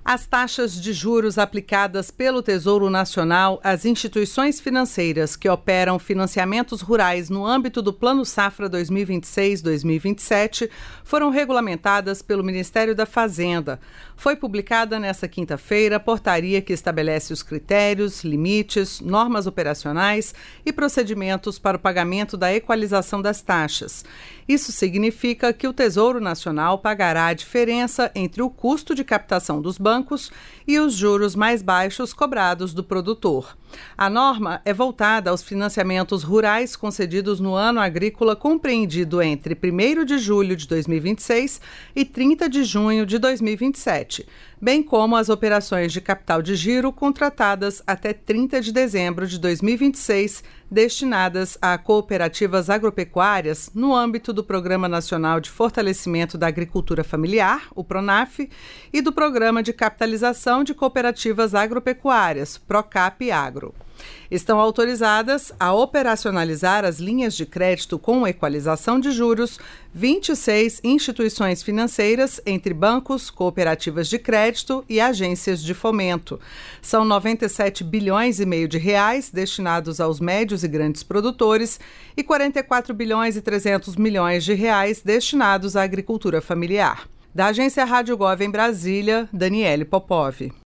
As taxas de juros aplicadas pelo Tesouro Nacional às instituições financeiras que operam financiamentos rurais no âmbito do Plano Safra 2026-2027 foram regulamentadas pelo Ministério da Fazenda. Foi publicada nesta quinta-feira a portaria que estabelece os critérios, limites, normas operacionais e procedimentos para o pagamento da equalização das taxas. Isso significa que o Tesouro Nacional pagará a diferença entre o custo de captação dos bancos e os juros mais baixos cobrados do produtor. A norma é voltada aos financiamentos rurais concedidos no ano agrícola compreendido entre 1º de julho de 2026 e 30 de junho de 2027, bem como as operações de capital de giro contratadas até 30 de dezembro de 2026, destinadas a cooperativas agropecuárias no âmbito do Programa Nacional de Fortalecimento da Agricultura Familiar, o PRONAF, e do Programa de Capitalização de Cooperativas Agropecuárias, PROCAP Agro. Estão autorizadas a operacionalizar as linhas de crédito com equalização de juros 26 instituições financeiras, entre bancos, cooperativas de crédito e agências de fomento. São 97 bilhões e meio de reais destinados aos médios e grandes produtores e 44 bilhões e 300 milhões de reais destinados à agricultura familiar. Da Agência Rádio Gov em Brasília, Daniele Popov.